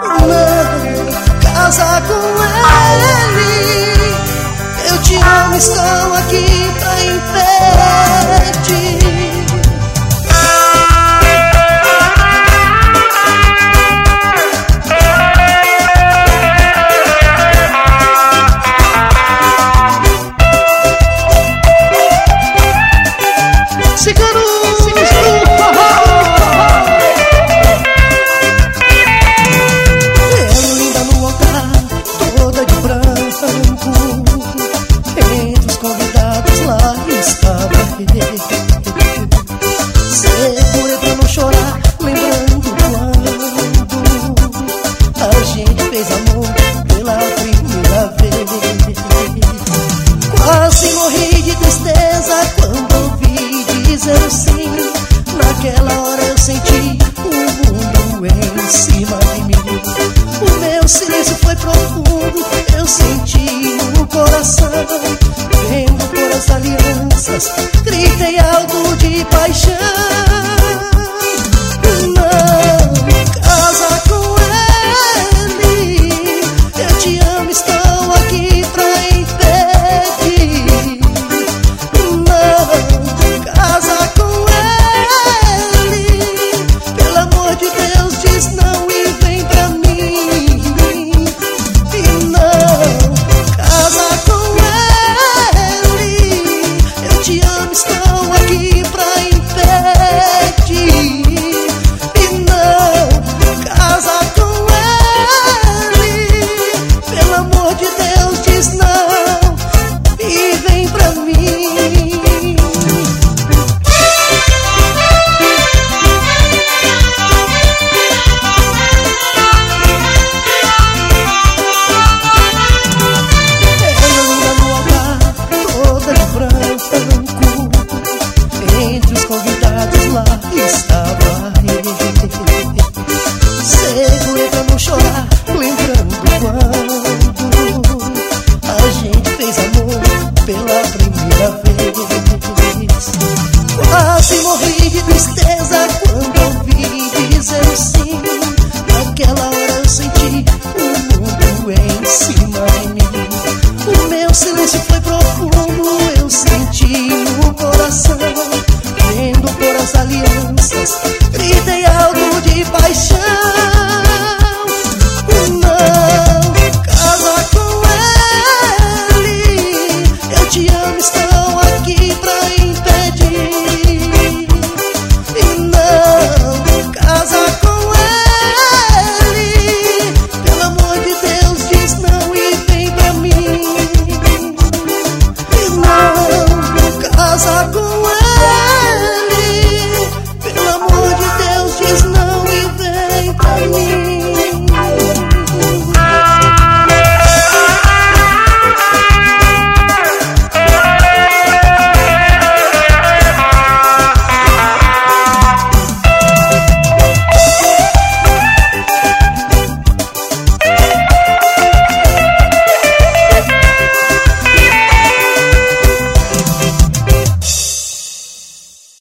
Não, casa com ele. Eu te amo, estou aqui pra impedir. Segurei pra não chorar, lembrando quando a gente fez amor pela primeira vez. Quase morri de tristeza quando ouvi dizer sim. Naquela hora eu senti o mundo em cima de mim. O meu silêncio foi profundo, eu senti no coração. Vendo por as alianças, gritei alto de paixão. Não, casa com ele. Eu te amo, estou aqui pra impedir. Não, casa com ele. Pelo amor de Deus, diz não e vem pra mim. E não, casa com estou aqui pra impedir. E não, casa com ele. Pelo amor de Deus, diz não e vem pra mim. Ela anda no altar, toda de branco. Entre os convidados lá estava ele. Segurei pra não chorar,